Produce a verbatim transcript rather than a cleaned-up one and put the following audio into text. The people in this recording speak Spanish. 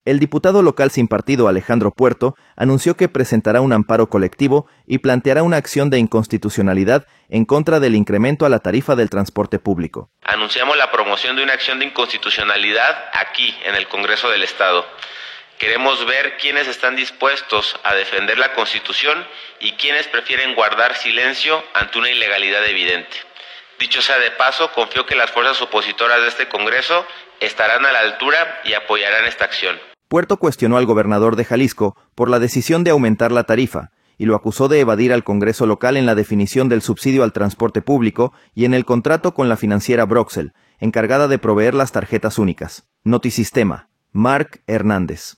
El diputado local sin partido Alejandro Puerto anunció que presentará un amparo colectivo y planteará una acción de inconstitucionalidad en contra del incremento a la tarifa del transporte público. Anunciamos la promoción de una acción de inconstitucionalidad aquí, en el Congreso del Estado. Queremos ver quiénes están dispuestos a defender la Constitución y quiénes prefieren guardar silencio ante una ilegalidad evidente. Dicho sea de paso, confío que las fuerzas opositoras de este Congreso estarán a la altura y apoyarán esta acción. Puerto cuestionó al gobernador de Jalisco por la decisión de aumentar la tarifa y lo acusó de evadir al Congreso local en la definición del subsidio al transporte público y en el contrato con la financiera Broxel, encargada de proveer las tarjetas únicas. Notisistema. Marc Hernández.